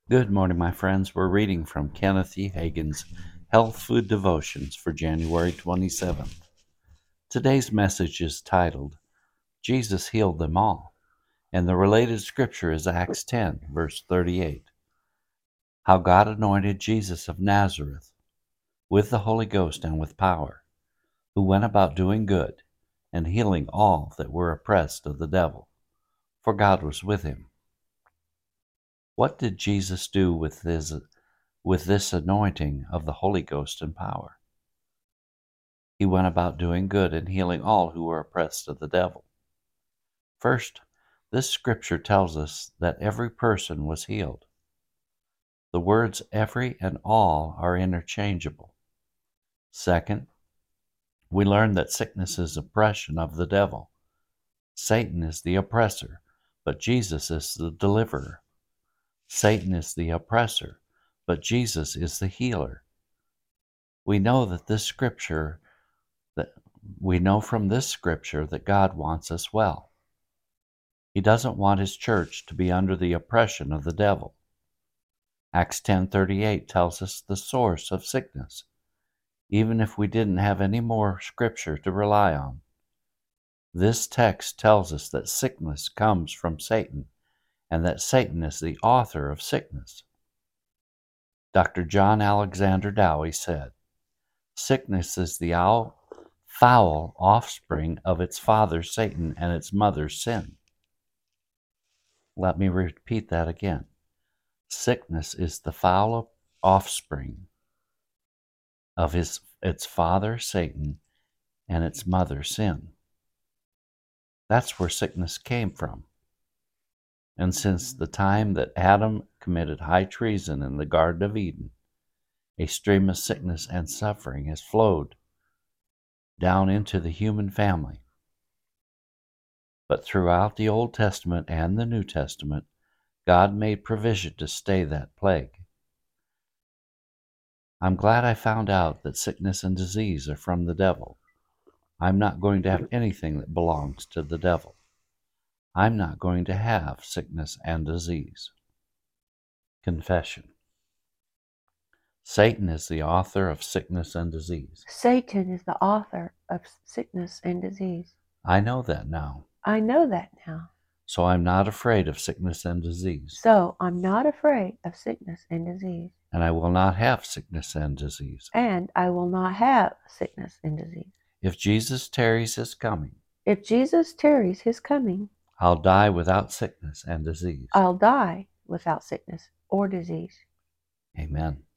Good morning, my friends. We're reading from Kenneth E. Hagin's Health Food Devotions for January 27th. Today's message is titled, Jesus Healed Them All, and the related scripture is Acts 10, verse 38. How God anointed Jesus of Nazareth with the Holy Ghost and with power, who went about doing good and healing all that were oppressed of the devil, for God was with him. What did Jesus do with this anointing of the Holy Ghost and power? He went about doing good and healing all who were oppressed of the devil. First, this scripture tells us that every person was healed. The words every and all are interchangeable. Second, we learn that sickness is oppression of the devil. Satan is the oppressor, but Jesus is the deliverer. Satan is the oppressor, but Jesus is the healer. We know from this scripture that God wants us well. He doesn't want his church to be under the oppression of the devil. Acts 10:38 tells us the source of sickness, even if we didn't have any more scripture to rely on. This text tells us that sickness comes from Satan and that Satan is the author of sickness. Dr. John Alexander Dowie said, "Sickness is the foul offspring of its father Satan and its mother sin." Let me repeat that again. Sickness is the foul offspring of its father Satan and its mother sin. That's where sickness came from. And since the time that Adam committed high treason in the Garden of Eden, a stream of sickness and suffering has flowed down into the human family. But throughout the Old Testament and the New Testament, God made provision to stay that plague. I'm glad I found out that sickness and disease are from the devil. I'm not going to have anything that belongs to the devil. I'm not going to have sickness and disease. Confession. Satan is the author of sickness and disease. Satan is the author of sickness and disease. I know that now. I know that now. So I'm not afraid of sickness and disease. So I'm not afraid of sickness and disease. And I will not have sickness and disease. And I will not have sickness and disease. If Jesus tarries his coming, If Jesus tarries his coming, I'll die without sickness and disease. I'll die without sickness or disease. Amen.